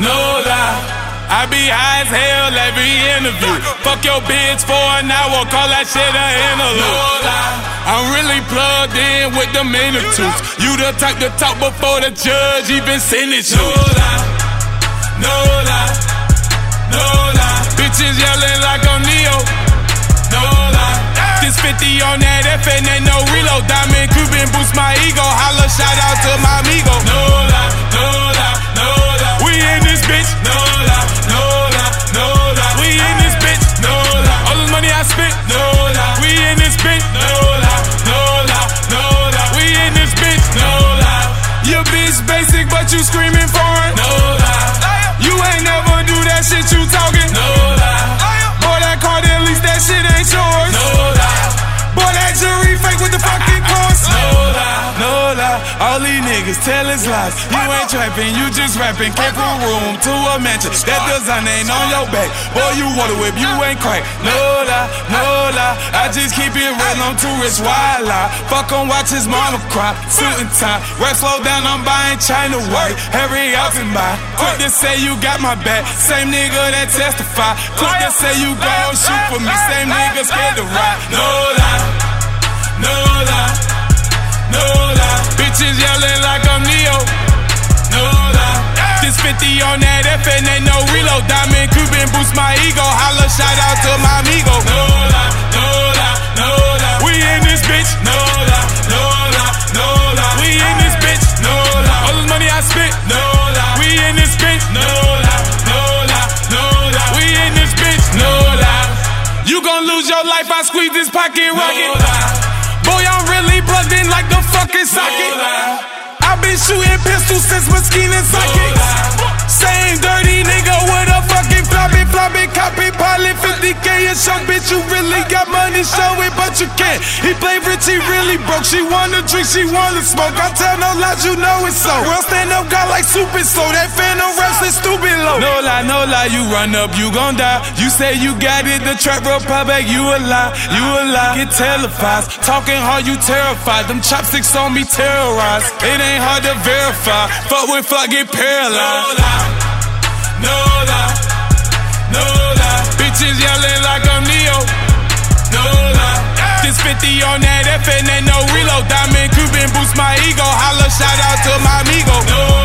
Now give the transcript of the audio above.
no lie. I be high as hell every interview. Fuck your bitch for an hour, call that shit a interlude. No lie. I'm really plugged in with the minitudes. You the type to talk before the judge even sentenced you. No lie, no lie, no lie. Bitches yelling like I'm Neo. No lie. This 50 on that F and ain't no reload. Diamond Cuban boost my ego. Holla, shout out to my amigo. No lie, no lie, no lie. We in this bitch. No lie, no lie, no lie. We in this bitch. No lie. All this money I spent. No lie. We in this bitch. No lie, no lie, no lie. We in this bitch. No lie. Your bitch basic, but you screaming for it. No lie. You ain't never do that shit you talking. No lie. Boy, that card, at least that shit ain't yours. No lie. Boy, that jury fake with the fucking course. No lie, no lie. All these niggas tell us lies. You ain't trapping, you just rapping. Came from a room to a mansion. That design ain't on your back. Boy, you wanna whip, you ain't crack. No lie, no lie. I just keep it real, I'm too rich, why lie? Fuck on, watch his mama cry. Suit and tie, rap slow down, I'm buying China white. Every outfit buy. Quick to say you got my back. Same nigga that testify. Quick to say you gon' shoot for me. Same nigga scared to ride. No lie, no lie, no lie. Bitches yelling like I'm Neo. No lie. This 50 on that F and ain't no reload. Diamond Cuban boost my ego. Holla, shout out to my amigo. No lie, no lie, no lie. We in this bitch. No lie, no lie, no lie. We in this bitch. No lie. All this money I spent. No lie. We in this bitch. No lie, no lie, no lie. We in this bitch. No lie. You gon' lose your life, I squeeze this pocket rocket. No lie. Boy, I'm really plugged in like the fucking socket. No, I've been shooting pistols since Mesquite and Psychics. Same dirty nigga with a fucking floppy, copy, pilot 50K and show. Bitch, you really got money, show it, but you can't. He played rich, he really broke. She wanna drink, she wanna smoke. I tell no lies, you know it's so. Real stand up, got like super slow. That phantom raps is stupid low. No lie, you run up, you gon' die. You say you got it, the trap republic, you a lie, you a lie. Get televised, talking hard, you terrified. Them chopsticks on me terrorized. It ain't hard to verify. Fuck with fuck, get paralyzed. No lie, no lie, no lie. Bitches yelling like I'm Neo. No lie. This 50 on that F and ain't no reload. Diamond Cuban boost my ego. Holla, shout out to my amigo. No